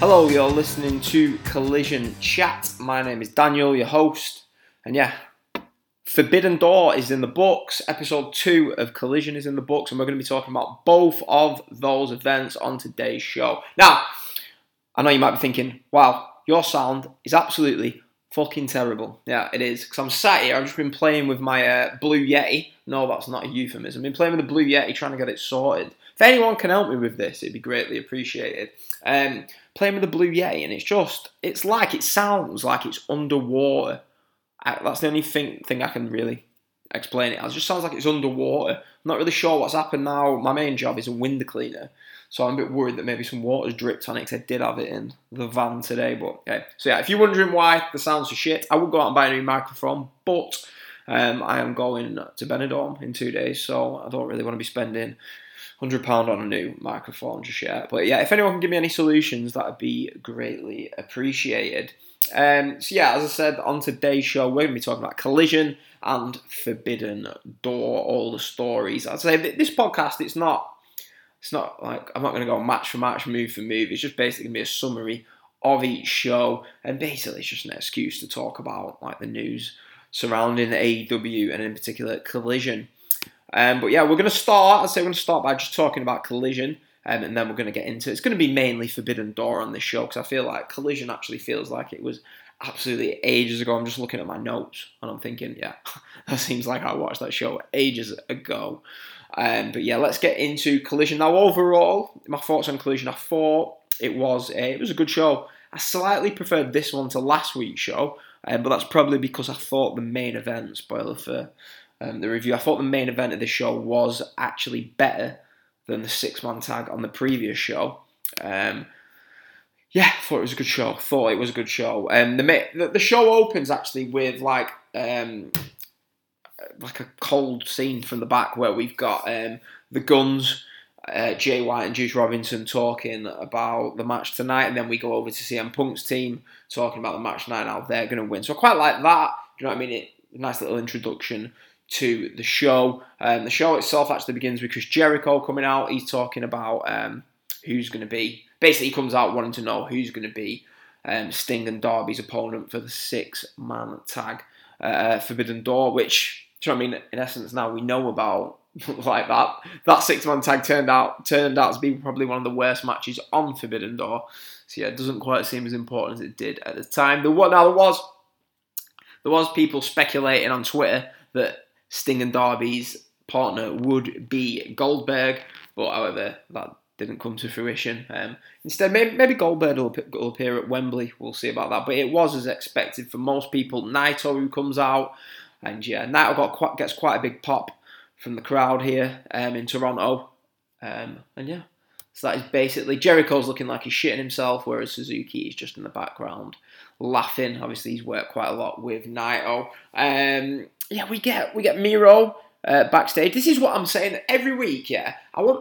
Hello, you're listening to Collision Chat. My name is Daniel, your host. And yeah, Forbidden Door is in the books. Episode 2 of Collision is in the books. And we're going to be talking about both of those events on today's show. Now, I know you might be thinking, wow, your sound is absolutely fucking terrible. Yeah, it is. Because I'm sat here, I've just been playing with my Blue Yeti. No, that's not a euphemism. I've been playing with the Blue Yeti, trying to get it sorted. If anyone can help me with this, it'd be greatly appreciated. Playing with the Blue Yeti, and it sounds like it's underwater. That's the only thing I can really explain it as. It just sounds like it's underwater. I'm not really sure what's happened now. My main job is a window cleaner, so I'm a bit worried that maybe some water's dripped on it, because I did have it in the van today. But okay. So yeah, if you're wondering why the sounds are shit, I would go out and buy a new microphone, but I am going to Benidorm in 2 days, so I don't really want to be spending £100 on a new microphone just yet. But yeah, if anyone can give me any solutions, that would be greatly appreciated. So yeah, as I said, on today's show, we're going to be talking about Collision and Forbidden Door, all the stories. I'd say this podcast, it's not like, I'm not going to go match for match, move for move. It's just basically going to be a summary of each show, and basically it's just an excuse to talk about like the news surrounding AEW and in particular Collision. But yeah, we're going to start by just talking about Collision, and then we're going to get into it. It's going to be mainly Forbidden Door on this show, because I feel like Collision actually feels like it was absolutely ages ago. I'm just looking at my notes, and I'm thinking, yeah, that seems like I watched that show ages ago. But yeah, let's get into Collision. Now, overall, my thoughts on Collision, I thought it was a good show. I slightly preferred this one to last week's show, but that's probably because I thought the main event, spoiler for the review, I thought the main event of the show was actually better than the 6-man tag on the previous show. Yeah, I thought it was a good show. The show opens actually with like a cold scene from the back where we've got the Guns, Jay White and Juice Robinson talking about the match tonight, and then we go over to CM Punk's team talking about the match tonight, how they're going to win. So I quite like that. Do you know what I mean? Nice little introduction to the show. The show itself actually begins with Chris Jericho coming out. He's talking about who's going to be... Basically, he comes out wanting to know who's going to be Sting and Darby's opponent for the 6-man tag Forbidden Door, which, do you know what I mean? In essence, now we know about like that 6-man tag turned out to be probably one of the worst matches on Forbidden Door. So yeah, it doesn't quite seem as important as it did at the time. There was people speculating on Twitter that Sting and Darby's partner would be Goldberg, but however, that didn't come to fruition. Instead, maybe Goldberg will appear at Wembley. We'll see about that. But it was as expected for most people. Naito, who comes out, and yeah, Naito gets quite a big pop from the crowd here in Toronto. And yeah, so that is basically... Jericho's looking like he's shitting himself, whereas Suzuki is just in the background laughing. Obviously, he's worked quite a lot with Naito. Yeah, we get Miro backstage. This is what I'm saying every week. Yeah,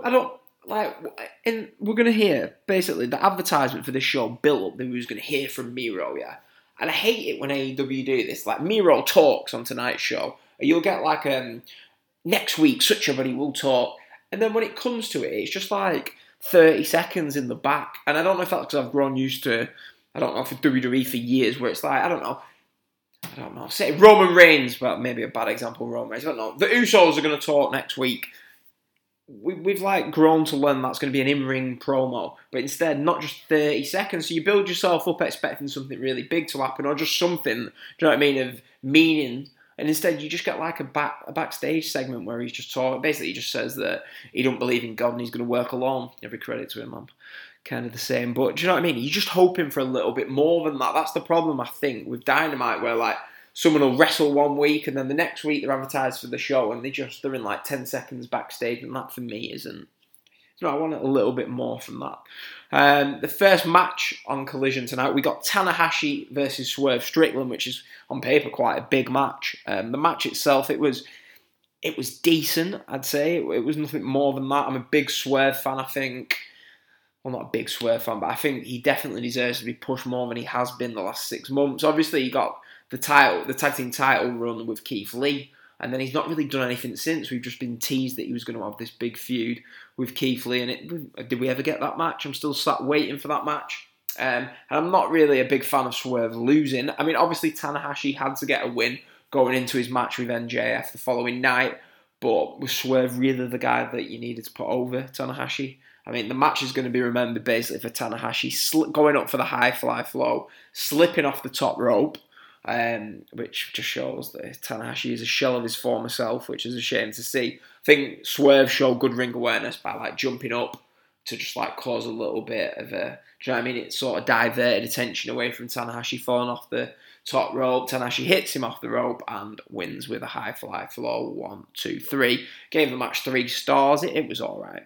we're gonna hear basically the advertisement for this show built up that we was gonna hear from Miro. Yeah, and I hate it when AEW do this. Like Miro talks on tonight's show, you'll get like next week such a buddy will talk, and then when it comes to it, it's just like 30 seconds in the back. And I don't know if that's because I've grown used to, I don't know, for WWE for years, where it's like, I don't know, say Roman Reigns, but maybe a bad example, Roman Reigns, I don't know. The Usos are going to talk next week. We've like grown to learn that's going to be an in-ring promo, but instead not just 30 seconds. So you build yourself up expecting something really big to happen, or just something, do you know what I mean, of meaning, and instead you just get like a backstage segment where he's just talking. Basically he just says that he don't believe in God and he's going to work alone. Every credit to him, I'm kind of the same, but do you know what I mean? You're just hoping for a little bit more than that. That's the problem, I think, with Dynamite, where like someone will wrestle one week and then the next week they're advertised for the show and they're in like 10 seconds backstage, and that for me isn't... I want a little bit more from that. The first match on Collision tonight, we got Tanahashi versus Swerve Strickland, which is on paper quite a big match. The match itself, it was decent, I'd say. It was nothing more than that. I'm a big Swerve fan, I think. Well, not a big Swerve fan, but I think he definitely deserves to be pushed more than he has been the last 6 months. Obviously, he got the tag team title run with Keith Lee, and then he's not really done anything since. We've just been teased that he was going to have this big feud with Keith Lee, and did we ever get that match? I'm still sat waiting for that match. And I'm not really a big fan of Swerve losing. I mean, obviously Tanahashi had to get a win going into his match with MJF the following night, but was Swerve really the guy that you needed to put over Tanahashi? I mean, the match is going to be remembered basically for Tanahashi going up for the high fly flow, slipping off the top rope, which just shows that Tanahashi is a shell of his former self, which is a shame to see. I think Swerve showed good ring awareness by like jumping up to just like cause a little bit of a, do you know what I mean? It sort of diverted attention away from Tanahashi falling off the top rope. Tanahashi hits him off the rope and wins with a high fly flow. 1, 2, 3. Gave the match 3 stars. It was all right.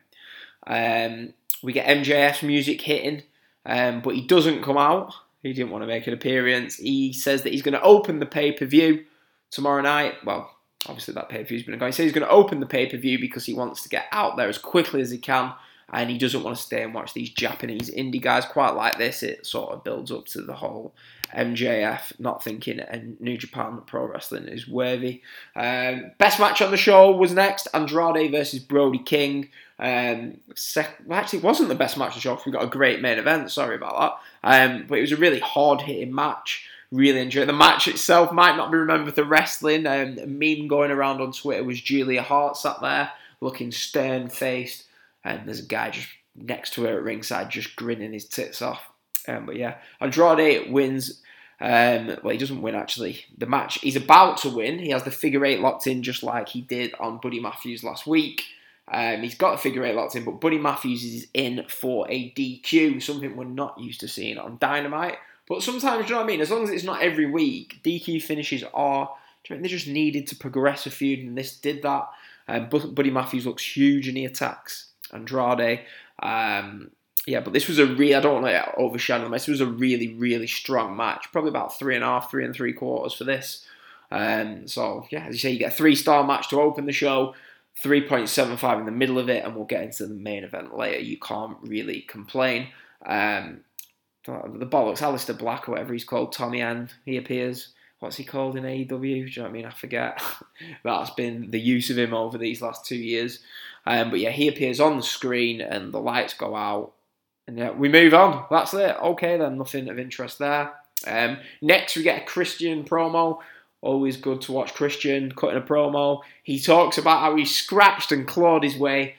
We get MJF's music hitting, but he doesn't come out. He didn't want to make an appearance. He says that he's going to open the pay-per-view tomorrow night. Well, obviously that pay-per-view's been going. He says he's going to open the pay-per-view because he wants to get out there as quickly as he can, and he doesn't want to stay and watch these Japanese indie guys quite like this. It sort of builds up to the whole MJF not thinking New Japan Pro Wrestling is worthy. Best match on the show was next, Andrade versus Brody King. Actually, it wasn't the best match on the show because we got a great main event. Sorry about that. But it was a really hard-hitting match. Really enjoyed it. The match itself might not be remembered for wrestling. A meme going around on Twitter was Julia Hart sat there looking stern-faced, and there's a guy just next to her at ringside just grinning his tits off. But yeah, Andrade wins. Well, he doesn't win actually. The match he's about to win. He has the figure 8 locked in just like he did on Buddy Matthews last week. He's got the figure 8 locked in, but Buddy Matthews is in for a DQ, something we're not used to seeing on Dynamite. But sometimes, you know what I mean? As long as it's not every week, DQ finishes are, they just needed to progress a feud, and this did that. Buddy Matthews looks huge and he attacks Andrade. Yeah, but this was a I don't want to overshadow them. This was a really, really strong match. Probably about 3.5, 3 3/4 for this. So, yeah, as you say, you get a 3-star match to open the show, 3.75 in the middle of it, and we'll get into the main event later. You can't really complain. The bollocks, Aleister Black or whatever he's called, Tommy End, he appears. What's he called in AEW? Do you know what I mean? I forget. That's been the use of him over these last 2 years. But yeah, he appears on the screen and the lights go out. And yeah, we move on. That's it. Okay then, nothing of interest there. Next we get a Christian promo. Always good to watch Christian cutting a promo. He talks about how he scratched and clawed his way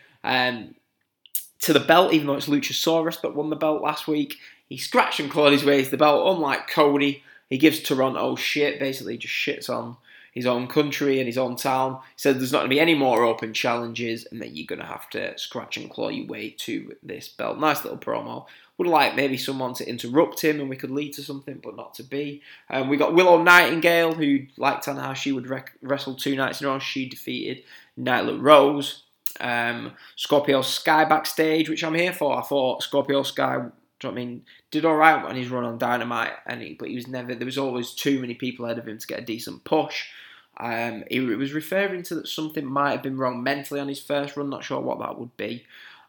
to the belt, even though it's Luchasaurus that won the belt last week. He scratched and clawed his way to the belt, unlike Cody. He gives Toronto shit, basically just shits on his own country and his own town. He said there's not going to be any more open challenges and that you're going to have to scratch and claw your way to this belt. Nice little promo. Would like maybe someone to interrupt him and we could lead to something, but not to be. We got Willow Nightingale, who, like Tanahashi, would wrestle 2 nights in a row. She defeated Nyla Rose. Scorpio Sky backstage, which I'm here for. I thought Scorpio Sky, do you know what I mean, did alright on his run on Dynamite, but he was never, there was always too many people ahead of him to get a decent push. He was referring to that something might have been wrong mentally on his first run, not sure what that would be.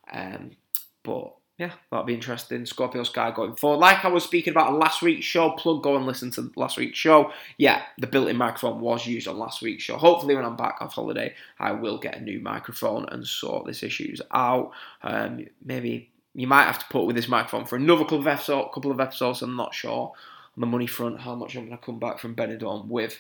But yeah, that'll be interesting. Scorpio Sky going forward. Like I was speaking about on last week's show, go and listen to last week's show. Yeah, the built-in microphone was used on last week's show. Hopefully when I'm back off holiday, I will get a new microphone and sort these issues out. Maybe you might have to put with this microphone for another couple of episodes. I'm not sure on the money front how much I'm going to come back from Benidorm with.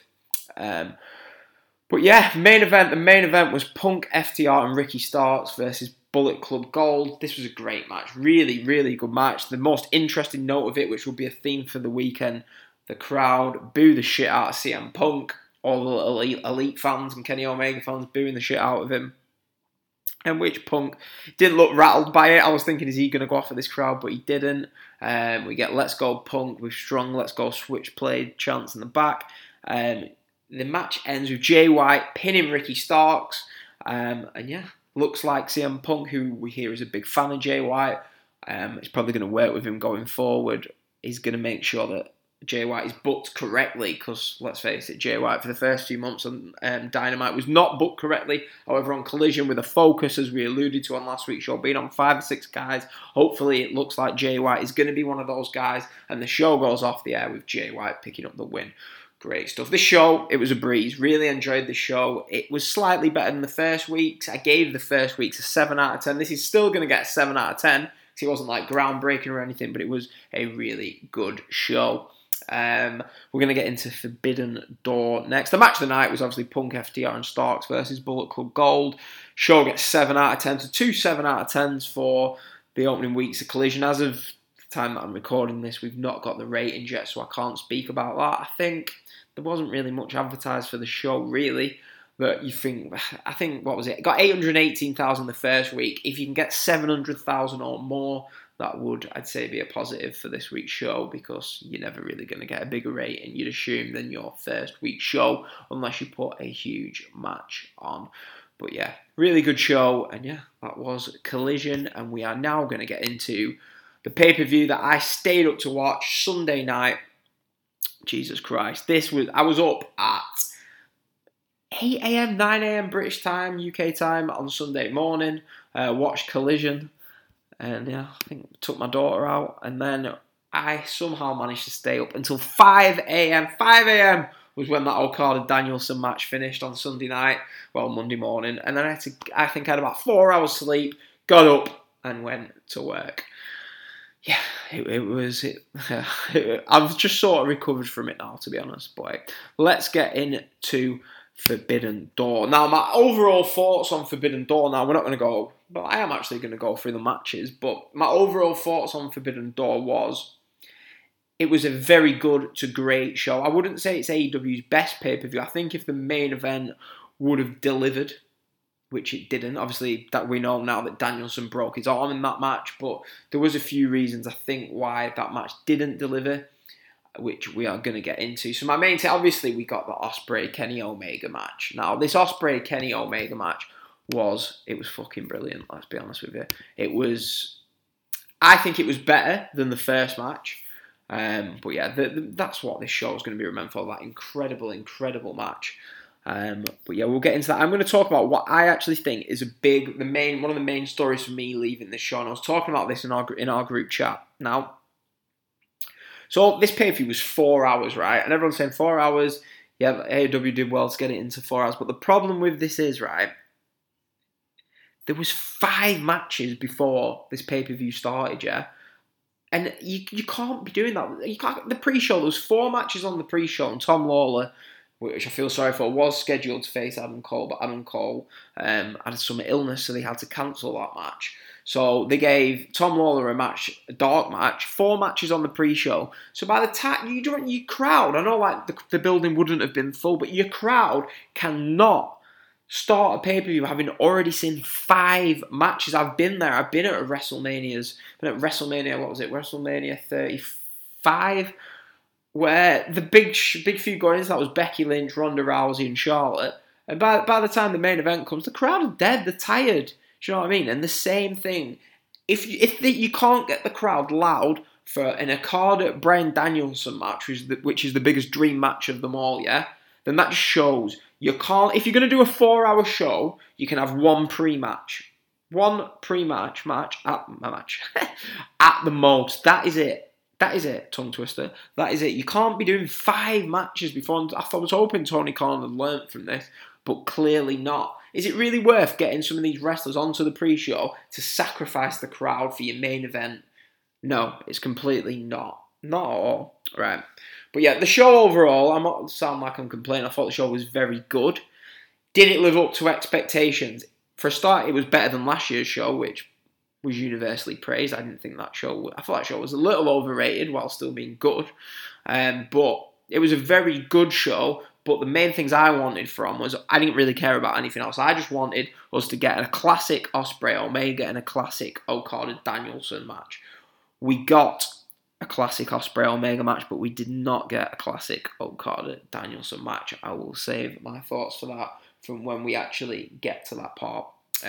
But yeah, the main event was Punk, FTR and Ricky Starks versus Bullet Club Gold. This was a great match. Really, really good match. The most interesting note of it, which will be a theme for the weekend, the crowd boo the shit out of CM Punk. All the elite fans and Kenny Omega fans booing the shit out of him. And which Punk didn't look rattled by it. I was thinking, is he going to go off of this crowd? But he didn't. We get Let's Go Punk with strong Let's Go Switchblade chants in the back. The match ends with Jay White pinning Ricky Starks. And yeah, looks like CM Punk, who we hear is a big fan of Jay White, is probably going to work with him going forward. He's going to make sure that Jay White is booked correctly, because let's face it, Jay White for the first few months on Dynamite was not booked correctly. However, on Collision, with a focus, as we alluded to on last week's show, being on 5 or 6 guys, hopefully it looks like Jay White is going to be one of those guys, and the show goes off the air with Jay White picking up the win. Great stuff. This show, it was a breeze. Really enjoyed the show. It was slightly better than the first weeks. I gave the first weeks a 7 out of 10. This is still going to get a 7 out of 10 It wasn't like groundbreaking or anything, but it was a really good show. We're going to get into Forbidden Door next. The match of the night was obviously Punk, FTR and Starks versus Bullet Club Gold. Show gets 7 out of 10, so 2 7 out of 10s for the opening weeks of Collision. As of the time that I'm recording this, we've not got the ratings yet, so I can't speak about that. I think there wasn't really much advertised for the show, really. But I think, what was it? It got 818,000 the first week. If you can get 700,000 or more, that would, I'd say, be a positive for this week's show, because you're never really going to get a bigger rating, you'd assume, than your first week's show, unless you put a huge match on. But yeah, really good show, and yeah, that was Collision, and we are now going to get into the pay-per-view that I stayed up to watch Sunday night. Jesus Christ, I was up at 8 a.m, 9 a.m. British time, UK time on Sunday morning, watched Collision. And yeah, I think took my daughter out, and then I somehow managed to stay up until 5 a.m. 5 a.m. was when that Okada-Danielson match finished on Sunday night, Monday morning. And then I think I had about 4 hours sleep, got up and went to work. Yeah, I've just sort of recovered from it now, to be honest. But let's get into Forbidden Door. Now, my overall thoughts on Forbidden Door, we're not going to go, but I am actually going to go through the matches, but my overall thoughts on Forbidden Door was, it was a very good to great show. I wouldn't say it's AEW's best pay-per-view. I think if the main event would have delivered, which it didn't, obviously that we know now that Danielson broke his arm in that match, but there was a few reasons I think why that match didn't deliver, which we are going to get into. So my main obviously we got the Ospreay-Kenny Omega match. Now, this Ospreay-Kenny Omega match was fucking brilliant, let's be honest with you. I think it was better than the first match. But yeah, that's what this show is going to be remembered for, that incredible, incredible match. But yeah, we'll get into that. I'm going to talk about what I actually think is one of the main stories for me leaving this show. And I was talking about this in our group chat. Now, so this pay-per-view was 4 hours, right? And everyone's saying 4 hours. Yeah, AEW did well to get it into 4 hours. But the problem with this is, right, there was 5 matches before this pay-per-view started, yeah? And you can't be doing that. The pre-show, there was 4 matches on the pre-show, and Tom Lawler, which I feel sorry for, was scheduled to face Adam Cole, but Adam Cole had some illness, so they had to cancel that match. So they gave Tom Lawler a dark match, 4 matches on the pre-show. So by the time your crowd, I know like the building wouldn't have been full, but your crowd cannot start a pay-per-view having already seen 5 matches. I've been there. I've been at WrestleMania, what was it? WrestleMania 35, where the big feud going into that was Becky Lynch, Ronda Rousey, and Charlotte. And by the time the main event comes, the crowd are dead. They're tired. Do you know what I mean? And the same thing, if you can't get the crowd loud for an Okada-Bryan Danielson match, which is the biggest dream match of them all, yeah, then that just shows you can't. If you're going to do a 4-hour show, you can have one pre-match match at the most. That is it. Tongue twister. That is it. You can't be doing 5 matches before. I was hoping Tony Khan had learnt from this, but clearly not. Is it really worth getting some of these wrestlers onto the pre-show to sacrifice the crowd for your main event? No, it's completely not. Not at all. Right. But yeah, the show overall, I'm not sound like I'm complaining. I thought the show was very good. Did it live up to expectations? For a start, it was better than last year's show, which was universally praised. I thought that show was a little overrated while still being good. But it was a very good show. But the main things I wanted from was, I didn't really care about anything else. I just wanted us to get a classic Ospreay Omega and a classic Okada Danielson match. We got a classic Ospreay Omega match, but we did not get a classic Okada Danielson match. I will save my thoughts for that from when we actually get to that part.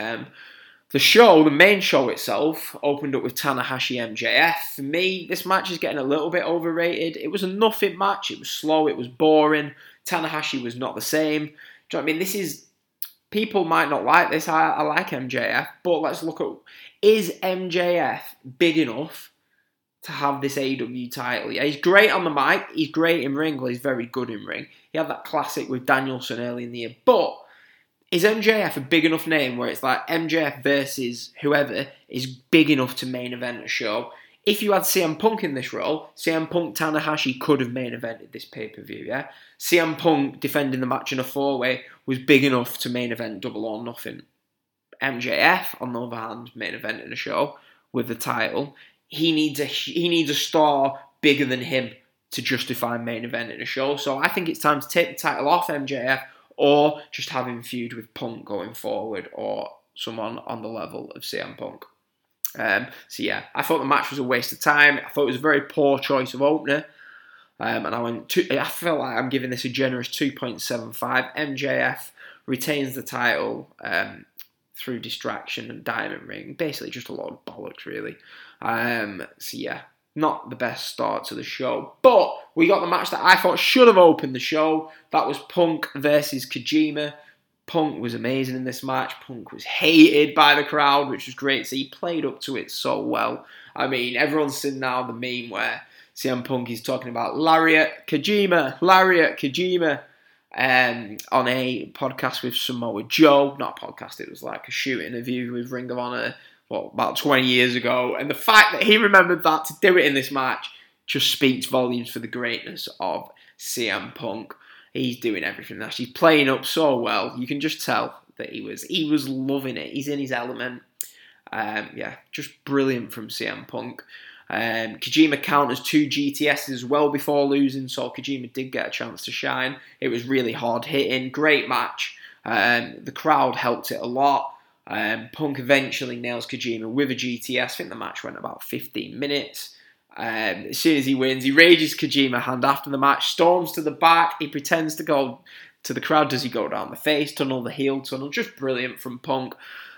The main show itself, opened up with Tanahashi MJF. For me, this match is getting a little bit overrated. It was a nothing match. It was slow. It was boring. Tanahashi was not the same. Do you know what I mean? People might not like this. I like MJF, but let's look at, is MJF big enough to have this AEW title? Yeah, he's great on the mic. He's great in ring. Well, he's very good in ring. He had that classic with Danielson early in the year, but is MJF a big enough name where it's like MJF versus whoever is big enough to main event a show? If you had CM Punk in this role, CM Punk Tanahashi could have main evented this pay-per-view, yeah? CM Punk defending the match in a 4-way was big enough to main event Double or Nothing. MJF, on the other hand, main event in a show with the title. He needs a star bigger than him to justify main event in a show. So I think it's time to take the title off MJF or just have him feud with Punk going forward or someone on the level of CM Punk. So yeah, I thought the match was a waste of time. I thought it was a very poor choice of opener. And I feel like I'm giving this a generous 2.75. MJF retains the title through distraction and Diamond Ring. Basically just a lot of bollocks, really. So yeah, not the best start to the show. But we got the match that I thought should have opened the show. That was Punk versus Kojima. Punk was amazing in this match. Punk was hated by the crowd, which was great. So he played up to it so well. I mean, everyone's seen now the meme where CM Punk is talking about Lariat Kojima on a podcast with Samoa Joe. Not a podcast, it was like a shoot interview with Ring of Honor, about 20 years ago. And the fact that he remembered that to do it in this match just speaks volumes for the greatness of CM Punk. He's doing everything. He's playing up so well. You can just tell that he was loving it. He's in his element. Just brilliant from CM Punk. Kojima counters 2 GTSs as well before losing, so Kojima did get a chance to shine. It was really hard hitting. Great match. The crowd helped it a lot. Punk eventually nails Kojima with a GTS. I think the match went about 15 minutes. As soon as he wins, he rages Kojima hand after the match, storms to the back, he pretends to go to the crowd. Does he go down the face tunnel, the heel tunnel? Just brilliant from Punk.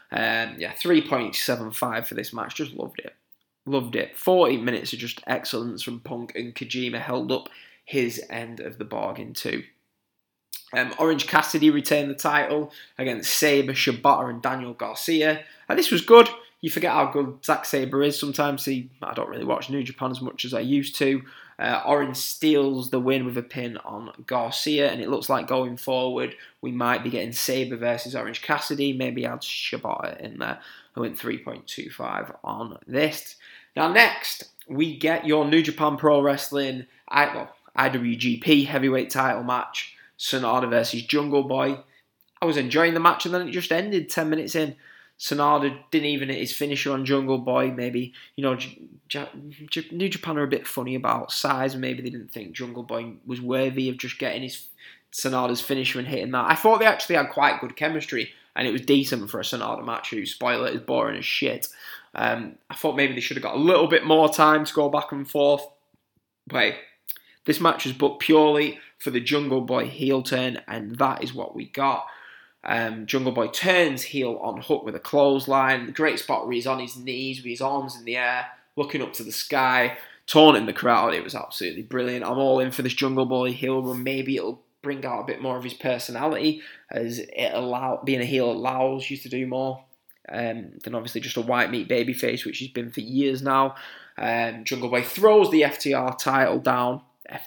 3.75 for this match, just loved it. Loved it. 40 minutes of just excellence from Punk, and Kojima held up his end of the bargain too. Orange Cassidy retained the title against Sabre, Shibata and Daniel Garcia. And this was good. You forget how good Zack Sabre is sometimes. I don't really watch New Japan as much as I used to. Orange steals the win with a pin on Garcia, and it looks like going forward we might be getting Sabre versus Orange Cassidy. Maybe add Shibata in there. I went 3.25 on this. Now next, we get your New Japan Pro Wrestling IWGP heavyweight title match. Sonata versus Jungle Boy. I was enjoying the match and then it just ended 10 minutes in. Sonata didn't even hit his finisher on Jungle Boy. Maybe, New Japan are a bit funny about size. Maybe they didn't think Jungle Boy was worthy of just getting Sonata's finisher and hitting that. I thought they actually had quite good chemistry and it was decent for a Sonata match who, spoiler, is boring as shit. I thought maybe they should have got a little bit more time to go back and forth. But hey, this match was booked purely for the Jungle Boy heel turn, and that is what we got. Jungle Boy turns heel on Hook with a clothesline. The great spot where he's on his knees with his arms in the air, looking up to the sky, taunting the crowd. It was absolutely brilliant. I'm all in for this Jungle Boy heel run. Maybe it'll bring out a bit more of his personality, as being a heel allows you to do more than obviously just a white meat babyface, which he's been for years now. Jungle Boy throws the FTR title down.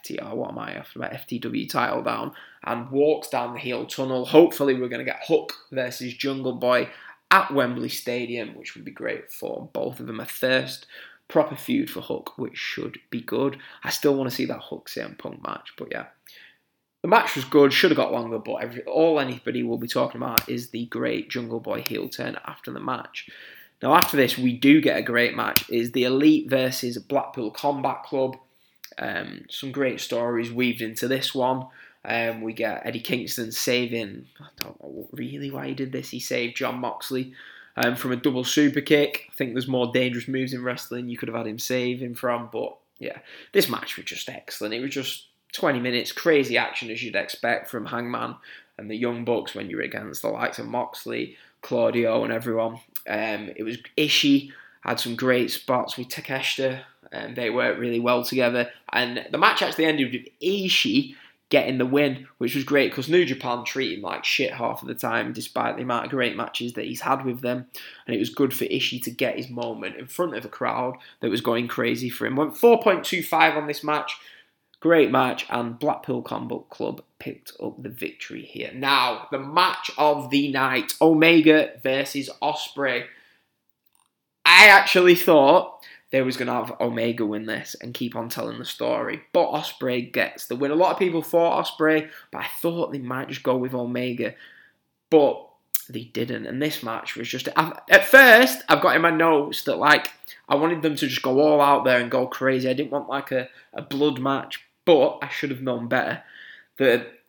FTW title down and walks down the heel tunnel. Hopefully we're going to get Hook versus Jungle Boy at Wembley Stadium, which would be great for both of them. A first proper feud for Hook, which should be good. I still want to see that Hook CM Punk match, but yeah. The match was good, should have got longer, but all anybody will be talking about is the great Jungle Boy heel turn after the match. Now after this, we do get a great match. Is the Elite versus Blackpool Combat Club. Some great stories weaved into this one. We get Eddie Kingston saving, I don't know really why he did this, he saved Jon Moxley from a double super kick. I think there's more dangerous moves in wrestling you could have had him save him from, but yeah, this match was just excellent. It was just 20 minutes, crazy action as you'd expect from Hangman and the Young Bucks when you're against the likes of Moxley, Claudio and everyone. It was Ishii, had some great spots with Takeshita, and they worked really well together. And the match actually ended with Ishii getting the win, which was great because New Japan treat him like shit half of the time, despite the amount of great matches that he's had with them. And it was good for Ishii to get his moment in front of a crowd that was going crazy for him. Went 4.25 on this match. Great match, and Blackpool Combat Club picked up the victory here. Now, the match of the night, Omega versus Ospreay. I actually thought they was going to have Omega win this and keep on telling the story, but Ospreay gets the win. A lot of people thought Ospreay, but I thought they might just go with Omega, but they didn't, and this match was just... At first, I've got in my notes that, like, I wanted them to just go all out there and go crazy. I didn't want, like, a blood match, but I should have known better. We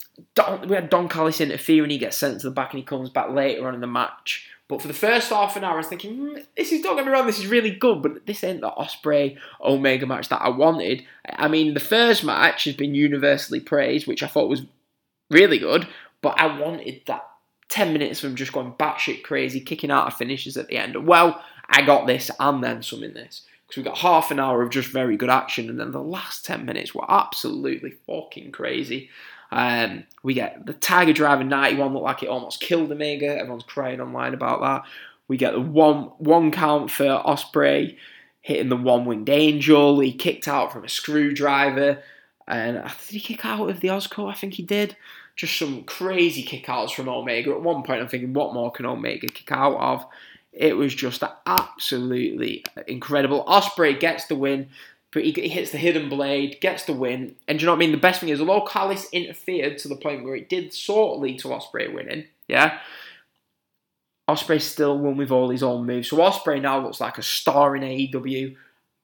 had Don Callis interfere, and he gets sent to the back, and he comes back later on in the match. But for the first half an hour, I was thinking, don't get me wrong, this is really good, but this ain't the Ospreay-Omega match that I wanted. I mean, the first match has been universally praised, which I thought was really good, but I wanted that 10 minutes from just going batshit crazy, kicking out of finishes at the end. And well, I got this and then some in this. Because we got half an hour of just very good action, and then the last 10 minutes were absolutely fucking crazy. We get the Tiger Driver 91 looked like it almost killed Omega. Everyone's crying online about that. We get the one count for Ospreay hitting the one-winged angel. He kicked out from a screwdriver. And did he kick out of the Osco? I think he did. Just some crazy kick-outs from Omega. At one point I'm thinking, what more can Omega kick out of? It was just absolutely incredible. Ospreay gets the win. But he hits the hidden blade, gets the win. And do you know what I mean? The best thing is, although Callis interfered to the point where it did sort of lead to Ospreay winning, yeah, Ospreay still won with all his own moves. So Ospreay now looks like a star in AEW,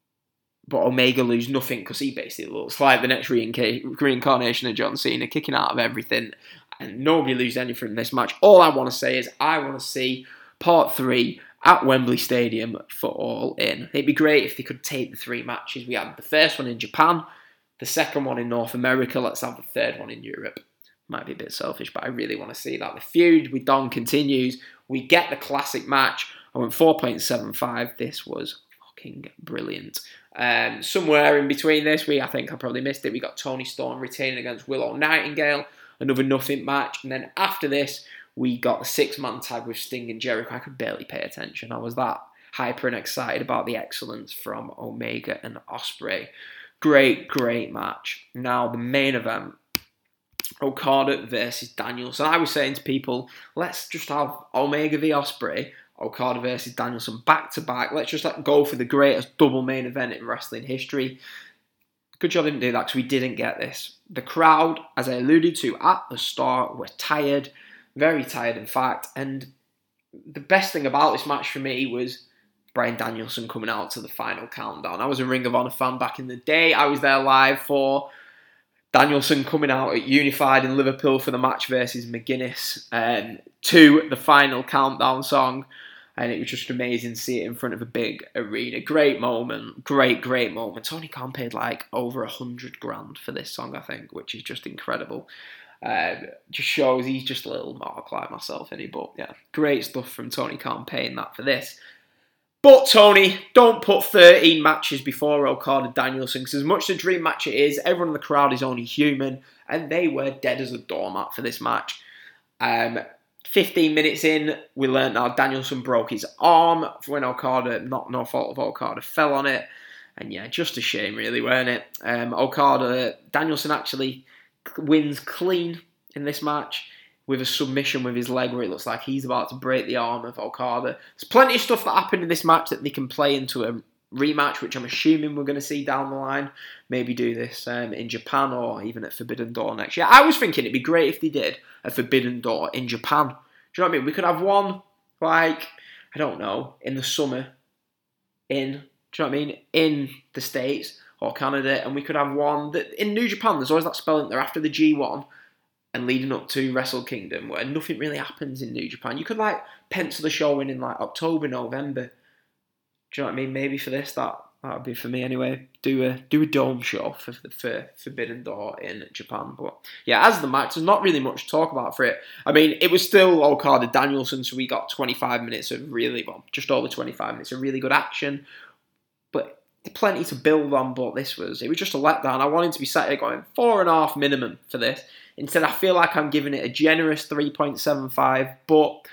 but Omega lose nothing because he basically looks like the next reincarnation of John Cena, kicking out of everything. And nobody loses anything in this match. All I want to say is I want to see Part 3 at Wembley Stadium for All In. It'd be great if they could take the 3 matches. We had the first one in Japan, the second one in North America, let's have the third one in Europe. Might be a bit selfish, but I really want to see that. The feud with Don continues. We get the classic match. I went 4.75. This was fucking brilliant. Somewhere in between this, I think I probably missed it. We got Tony Storm retaining against Willow Nightingale. Another nothing match. And then after this, we got the 6-man tag with Sting and Jericho. I could barely pay attention. I was that hyper and excited about the excellence from Omega and Ospreay. Great, great match. Now, the main event, Okada versus Danielson. I was saying to people, let's just have Omega v Ospreay, Okada versus Danielson back to back. Let's just go for the greatest double main event in wrestling history. Good job I didn't do that because we didn't get this. The crowd, as I alluded to at the start, were tired. Very tired, in fact. And the best thing about this match for me was Bryan Danielson coming out to the final countdown. I was a Ring of Honor fan back in the day. I was there live for Danielson coming out at Unified in Liverpool for the match versus McGuinness to the final countdown song. And it was just amazing to see it in front of a big arena. Great moment. Great, great moment. Tony Khan paid like over $100,000 for this song, I think, which is just incredible. Just shows he's just a little mark like myself, isn't he? But yeah, great stuff from Tony Khan paying that for this. But Tony, don't put 13 matches before Okada Danielson, because as much as a dream match it is, everyone in the crowd is only human, and they were dead as a doormat for this match. 15 minutes in, we learned now Danielson broke his arm when Okada, no fault of Okada, fell on it. And yeah, just a shame really, weren't it? Danielson actually wins clean in this match with a submission with his leg where it looks like he's about to break the arm of Okada. There's plenty of stuff that happened in this match that they can play into a rematch, which I'm assuming we're going to see down the line. Maybe do this in Japan or even at Forbidden Door next year. I was thinking it'd be great if they did a Forbidden Door in Japan. Do you know what I mean? We could have one, like, I don't know, in the summer do you know what I mean? In the States or Canada, and we could have one that in New Japan, there's always that spell in there after the G1 and leading up to Wrestle Kingdom where nothing really happens in New Japan. You could like pencil the show in like October, November. Do you know what I mean? Maybe for this, that would be for me anyway. Do a dome show for Forbidden Door in Japan. But yeah, as the match, there's not really much to talk about for it. I mean, it was still Okada Danielson, so we got 25 minutes of just over 25 minutes of really good action. But plenty to build on, but it was just a letdown. I wanted to be sat here going 4.5 minimum for this. Instead, I feel like I'm giving it a generous 3.75, but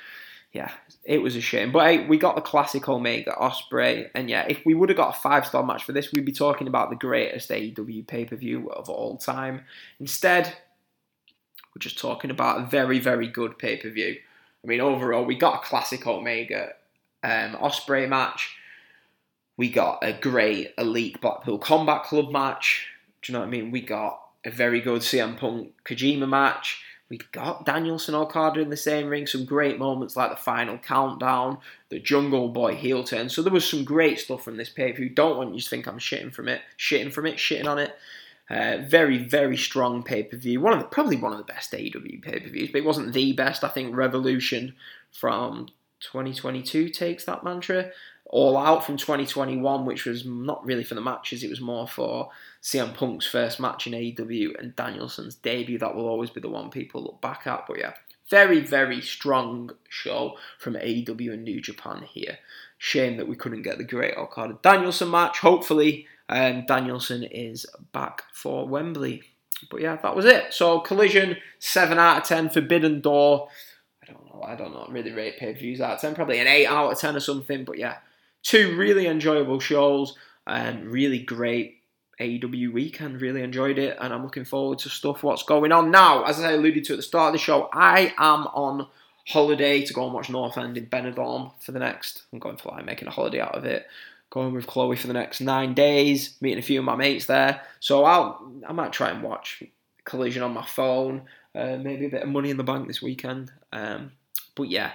yeah, it was a shame. But hey, we got the classic Omega Ospreay, and yeah, if we would have got a 5-star match for this, we'd be talking about the greatest AEW pay-per-view of all time. Instead, we're just talking about a very, very good pay-per-view. I mean, overall, we got a classic Omega Ospreay match. We got a great Elite Blackpool Combat Club match. Do you know what I mean? We got a very good CM Punk Kojima match. We got Danielson Okada in the same ring. Some great moments like the final countdown, the Jungle Boy heel turn. So there was some great stuff from this pay-per-view. Don't want you to think I'm shitting on it. Very, very strong pay-per-view. Probably one of the best AEW pay-per-views, but it wasn't the best. I think Revolution from 2022 takes that mantra. All Out from 2021, which was not really for the matches, it was more for CM Punk's first match in AEW and Danielson's debut. That will always be the one people look back at. But yeah, very, very strong show from AEW and New Japan here. Shame that we couldn't get the great Okada Danielson match. Hopefully, Danielson is back for Wembley. But yeah, that was it. So Collision, 7 out of 10. Forbidden Door, I don't know. Really rate pay-per-views out of 10. Probably an 8 out of 10 or something. But yeah, 2 really enjoyable shows. Really great AEW weekend. Really enjoyed it. And I'm looking forward to what's going on now. As I alluded to at the start of the show, I am on holiday to go and watch North End in Benidorm for the next... I'm going for making a holiday out of it. Going with Chloe for the next 9 days. Meeting a few of my mates there. So I might try and watch Collision on my phone. Maybe a bit of Money in the Bank this weekend. But yeah,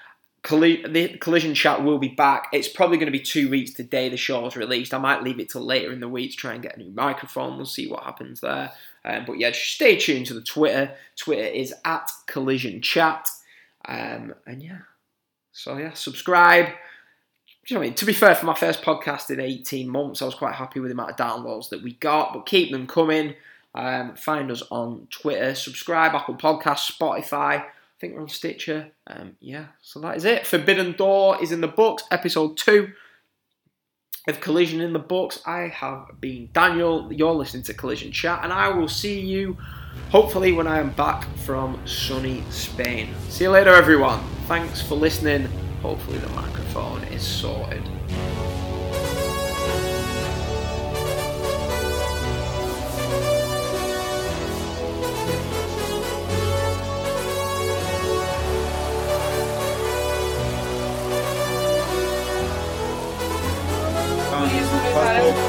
the Collision chat will be back. It's probably going to be 2 weeks today the show is released. I might leave it till later in the week to try and get a new microphone. We'll see what happens there. But yeah, just stay tuned to the Twitter. Twitter is at Collision Chat. And yeah, so yeah, subscribe. You know what I mean? To be fair, for my first podcast in 18 months, I was quite happy with the amount of downloads that we got. But keep them coming. Find us on Twitter. Subscribe, Apple Podcasts, Spotify. I think we're on Stitcher. Yeah, so that is it. Forbidden Door is in the books. Episode 2 of Collision in the books. I have been Daniel. You're listening to Collision Chat. And I will see you, hopefully, when I am back from sunny Spain. See you later, everyone. Thanks for listening. Hopefully the microphone is sorted. Passport.